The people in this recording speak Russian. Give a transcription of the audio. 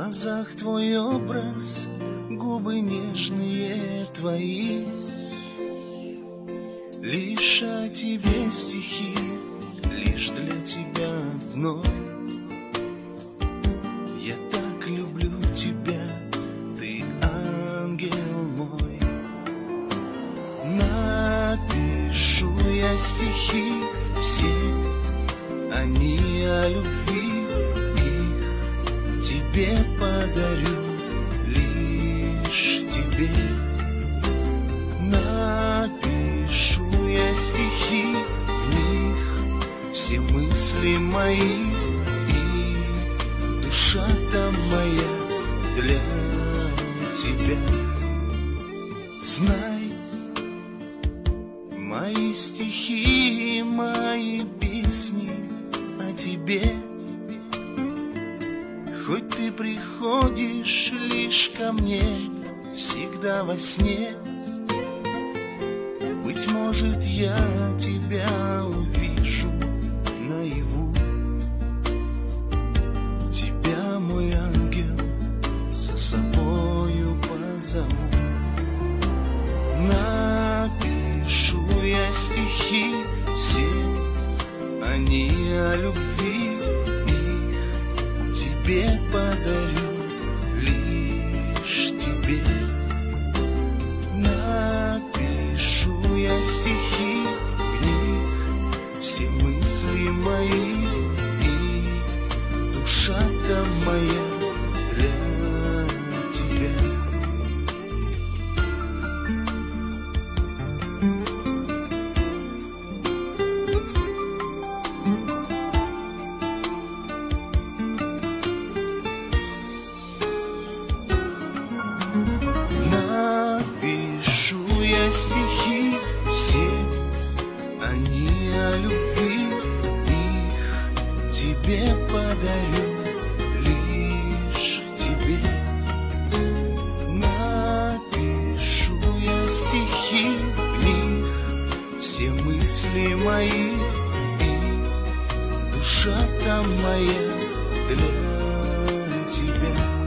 глазах твой образ, губы нежные твои. Лишь о тебе стихи, лишь для тебя одной. Я так люблю тебя, ты ангел мой. Напишу я стихи все, они о любви, их тебе подарю, лишь тебе. Напишу я стихи, в них все мысли мои, и душа-то моя для тебя. Знай, мои стихи, мои песни о тебе. Хоть ты приходишь лишь ко мне всегда во сне, быть может, я тебя увижу наяву. Тебя, мой ангел, за собою позову. Напишу я стихи все, они о любви, их тебе подарю, лишь тебе. Напишу я стихи, в них все мысли мои, и душа-то моя для тебя. Напишу я стихи все, они о любви, их тебе подарю, лишь тебе. Напишу я стихи, в них все мысли мои, и душа-то моя для тебя.